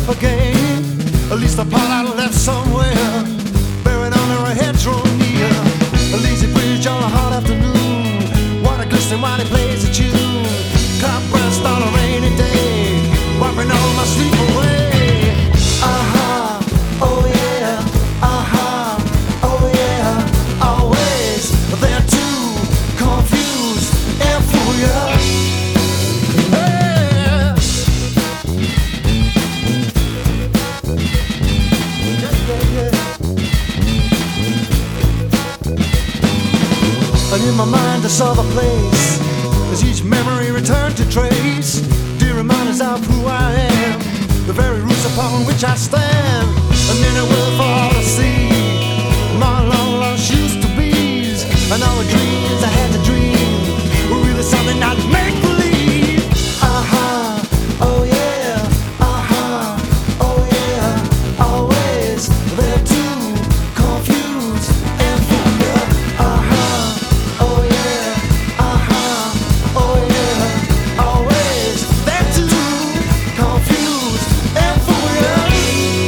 again. At least the part I left somewhere, buried under a hedgerow near a lazy bridge on a hot afternoon. Water glistening while he plays a tune. Cloud burst on a rainy day, wiping all my sleep away. Aha, oh yeah, aha, oh yeah, always they're too confused and furious. And in my mind I saw the place, as each memory returned to trace dear reminders of who I am, the very roots upon which I stand. And then it will fall to see my long lost used to be's, and all the dreams I had to dream were really something I'd make believe. Aha, oh yeah, aha, oh yeah, always they're too confused and furious. Aha, oh yeah, aha, oh yeah, always they're too confused and furious.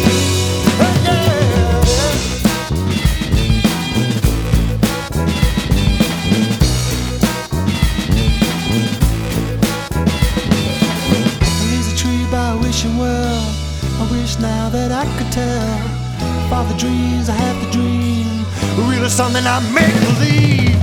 There's a tree by wishing well. I wish now that I could tell about the dreams I have to dream, really something I make believe.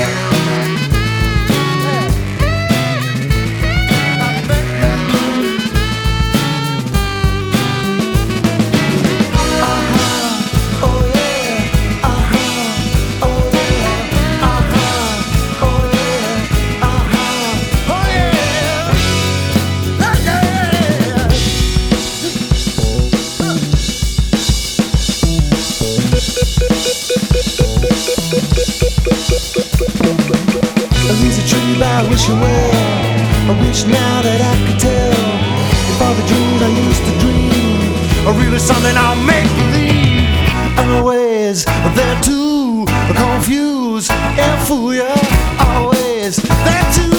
There's a tree by wishing well. I wish now that I could tell if all the dreams I used to dream are really something I'll make believe. Always they're too confused and fool you. Always they're too